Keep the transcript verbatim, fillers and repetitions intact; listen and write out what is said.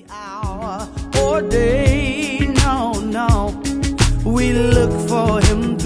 Hour or day, no, no. We look for him